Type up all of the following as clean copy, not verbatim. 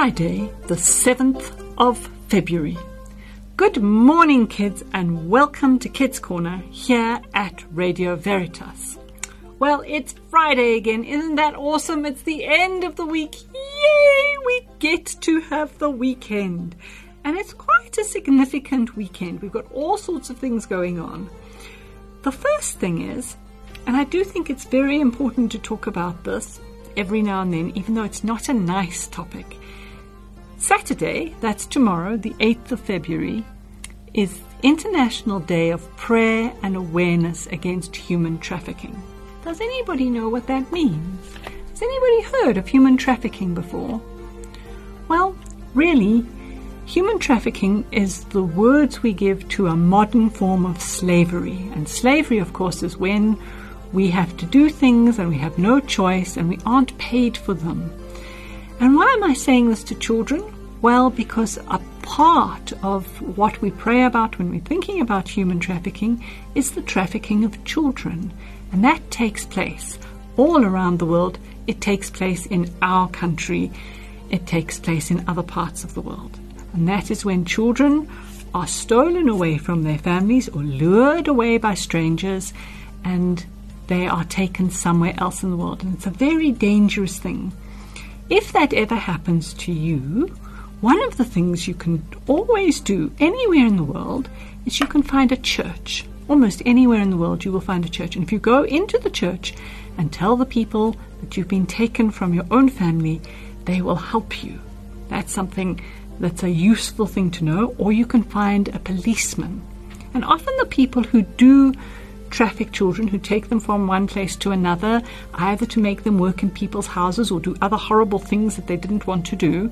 Friday, the 7th of February. Good morning, kids, and welcome to Kids Corner here at Radio Veritas. Well, it's Friday again. Isn't that awesome? It's the end of the week. Yay! We get to have the weekend. And it's quite a significant weekend. We've got all sorts of things going on. The first thing is, and I do think it's very important to talk about this every now and then, even though it's not a nice topic. Saturday, that's tomorrow, the 8th of February, is International Day of Prayer and Awareness Against Human Trafficking. Does anybody know what that means? Has anybody heard of human trafficking before? Well, really, human trafficking is the words we give to a modern form of slavery. And slavery, of course, is when we have to do things and we have no choice and we aren't paid for them. And why am I saying this to children? Well, because a part of what we pray about when we're thinking about human trafficking is the trafficking of children. And that takes place all around the world. It takes place in our country. It takes place in other parts of the world. And that is when children are stolen away from their families or lured away by strangers, and they are taken somewhere else in the world. And it's a very dangerous thing. If that ever happens to you, one of the things you can always do anywhere in the world is you can find a church. Almost anywhere in the world you will find a church. And if you go into the church and tell the people that you've been taken from your own family, they will help you. That's something that's a useful thing to know. Or you can find a policeman. And often the people who do traffic children, who take them from one place to another, either to make them work in people's houses or do other horrible things that they didn't want to do,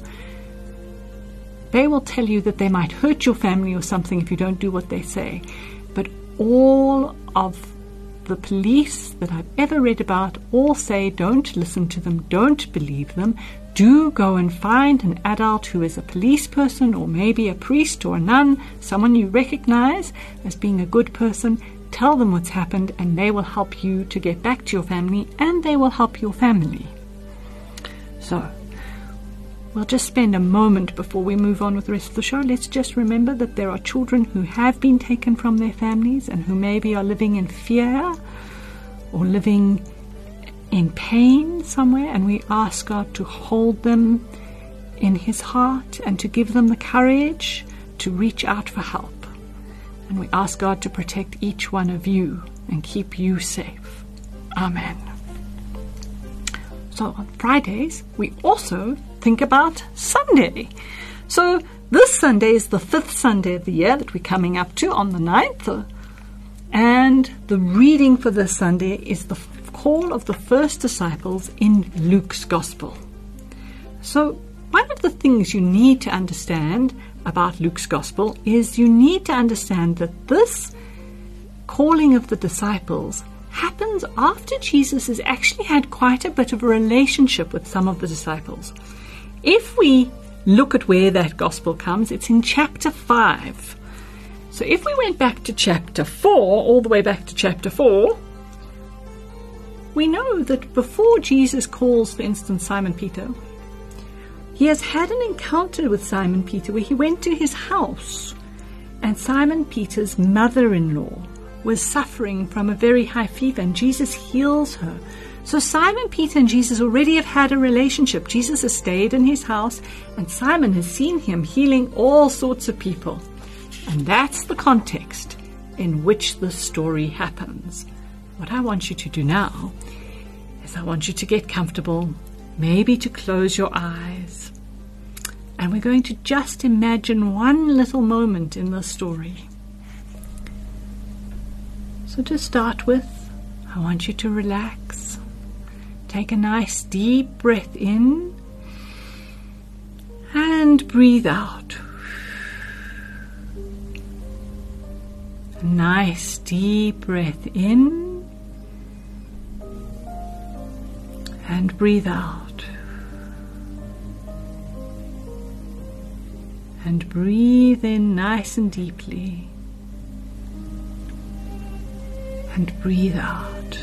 they will tell you that they might hurt your family or something if you don't do what they say. But all of the police that I've ever read about all say don't listen to them, don't believe them. Do go and find an adult who is a police person or maybe a priest or a nun, someone you recognize as being a good person. Tell them what's happened and they will help you to get back to your family, and they will help your family. So, we'll just spend a moment before we move on with the rest of the show. Let's just remember that there are children who have been taken from their families and who maybe are living in fear or living in pain somewhere, and we ask God to hold them in His heart and to give them the courage to reach out for help. And we ask God to protect each one of you and keep you safe. Amen. So on Fridays, we also think about Sunday. So this Sunday is the 5th Sunday of the year that we're coming up to on the 9th. And the reading for this Sunday is the call of the first disciples in Luke's Gospel. So one of the things you need to understand about Luke's Gospel is you need to understand that this calling of the disciples happens after Jesus has actually had quite a bit of a relationship with some of the disciples. If we look at where that Gospel comes, it's in chapter 5. So if we went back to chapter 4, all the way back to chapter 4, we know that before Jesus calls, for instance, Simon Peter, he has had an encounter with Simon Peter where he went to his house, and Simon Peter's mother-in-law was suffering from a very high fever, and Jesus heals her. So Simon Peter and Jesus already have had a relationship. Jesus has stayed in his house, and Simon has seen him healing all sorts of people. And that's the context in which the story happens. What I want you to do now is I want you to get comfortable, maybe to close your eyes, and we're going to just imagine one little moment in the story. So to start with, I want you to relax. Take a nice deep breath in and breathe out. A nice deep breath in and breathe out. And breathe in nice and deeply. And breathe out.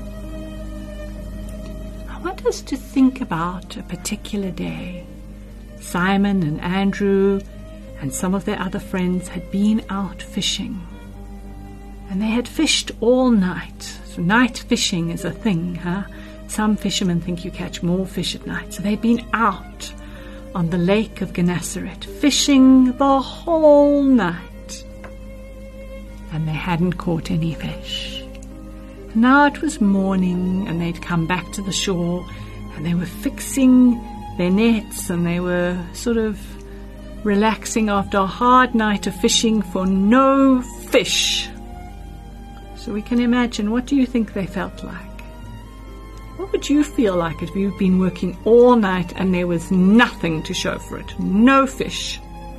I want us to think about a particular day. Simon and Andrew and some of their other friends had been out fishing. And they had fished all night. So night fishing is a thing, huh? Some fishermen think you catch more fish at night. So they'd been out on the lake of Gennesaret, fishing the whole night. And they hadn't caught any fish. Now it was morning, and they'd come back to the shore, and they were fixing their nets, and they were sort of relaxing after a hard night of fishing for no fish. So we can imagine, what do you think they felt like? What would you feel like if you'd been working all night and there was nothing to show for it? No fish.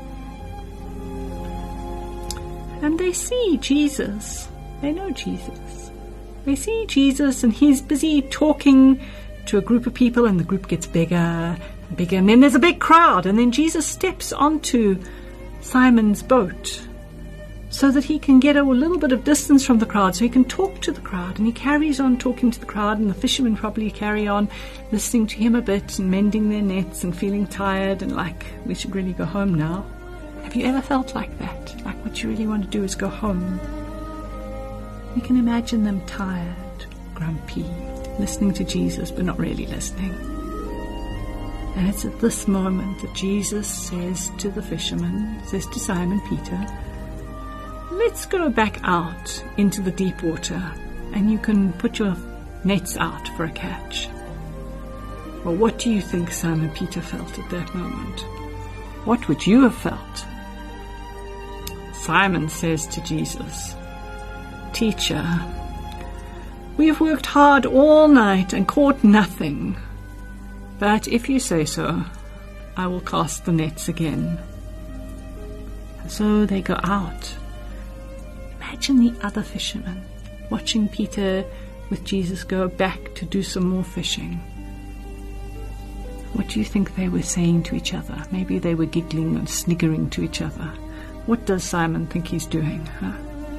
And they see Jesus. They know Jesus. They see Jesus, and he's busy talking to a group of people, and the group gets bigger and bigger, and then there's a big crowd, and then Jesus steps onto Simon's boat so that he can get a little bit of distance from the crowd, so he can talk to the crowd. And he carries on talking to the crowd, and the fishermen probably carry on listening to him a bit and mending their nets and feeling tired and like, we should really go home now. Have you ever felt like that? Like what you really want to do is go home? We can imagine them tired, grumpy, listening to Jesus but not really listening. And it's at this moment that Jesus says to the fishermen, says to Simon Peter, let's go back out into the deep water, and you can put your nets out for a catch. Well, what do you think Simon Peter felt at that moment? What would you have felt? Simon says to Jesus, Teacher, we have worked hard all night and caught nothing, but if you say so, I will cast the nets again. And so they go out. Imagine the other fishermen watching Peter with Jesus go back to do some more fishing. What do you think they were saying to each other? Maybe they were giggling and sniggering to each other. What does Simon think he's doing? Huh?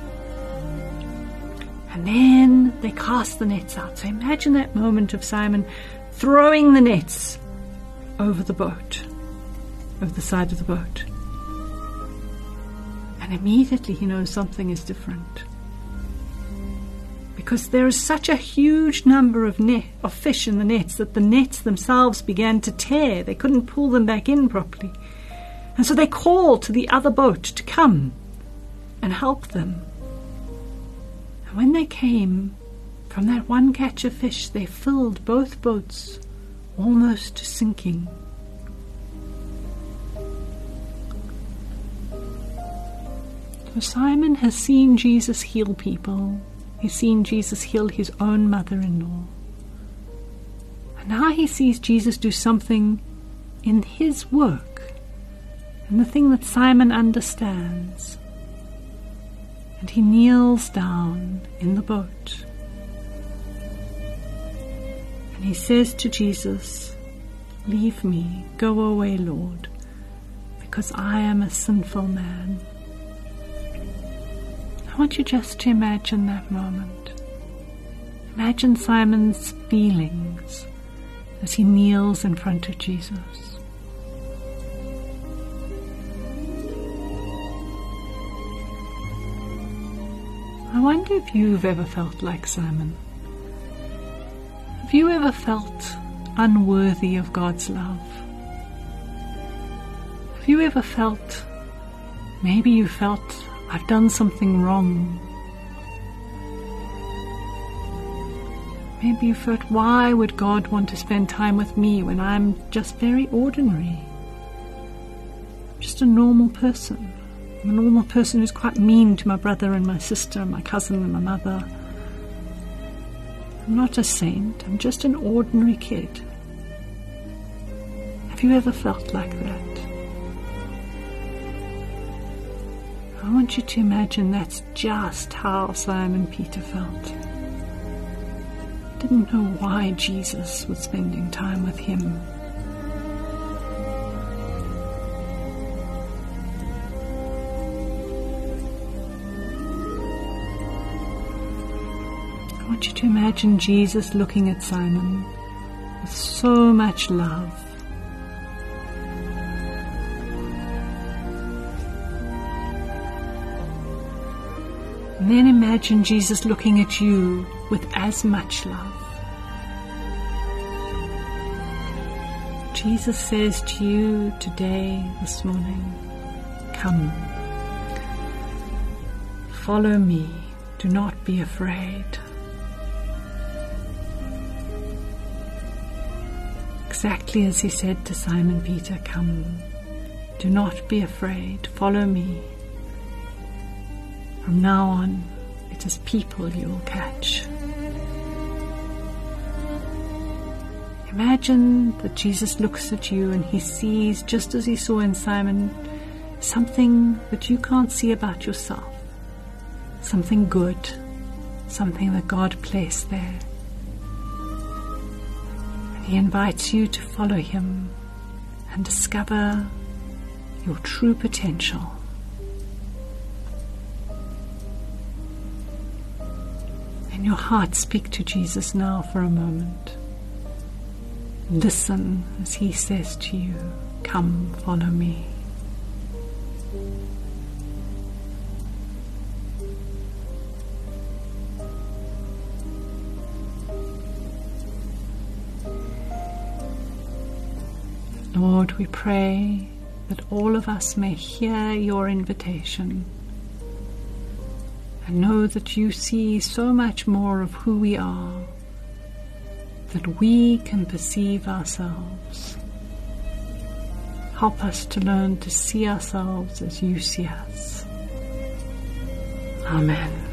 And then they cast the nets out. So imagine that moment of Simon throwing the nets over the boat, over the side of the boat. And immediately he knows something is different. Because there is such a huge number of fish in the nets that the nets themselves began to tear. They couldn't pull them back in properly. And so they called to the other boat to come and help them. And when they came, from that one catch of fish, they filled both boats almost to sinking. So Simon has seen Jesus heal people. He's seen Jesus heal his own mother-in-law. And now he sees Jesus do something in his work, and the thing that Simon understands. And he kneels down in the boat. And he says to Jesus, Leave me, go away, Lord, because I am a sinful man. I want you just to imagine that moment. Imagine Simon's feelings as he kneels in front of Jesus. I wonder if you've ever felt like Simon. Have you ever felt unworthy of God's love? Have you ever felt, maybe you felt, I've done something wrong? Maybe you thought, why would God want to spend time with me when I'm just very ordinary? Just a normal person. I'm a normal person who's quite mean to my brother and my sister and my cousin and my mother. I'm not a saint. I'm just an ordinary kid. Have you ever felt like that? I want you to imagine that's just how Simon Peter felt. Didn't know why Jesus was spending time with him. I want you to imagine Jesus looking at Simon with so much love. And then imagine Jesus looking at you with as much love. Jesus says to you today, this morning, come, follow me, do not be afraid. Exactly as he said to Simon Peter, come, do not be afraid, follow me. From now on, it is people you will catch. Imagine that Jesus looks at you and he sees, just as he saw in Simon, something that you can't see about yourself. Something good, something that God placed there. And he invites you to follow him and discover your true potential. In your heart, speak to Jesus now for a moment. Listen as he says to you, come, follow me. Lord, we pray that all of us may hear your invitation and know that you see so much more of who we are that we can perceive ourselves. Help us to learn to see ourselves as you see us. Amen.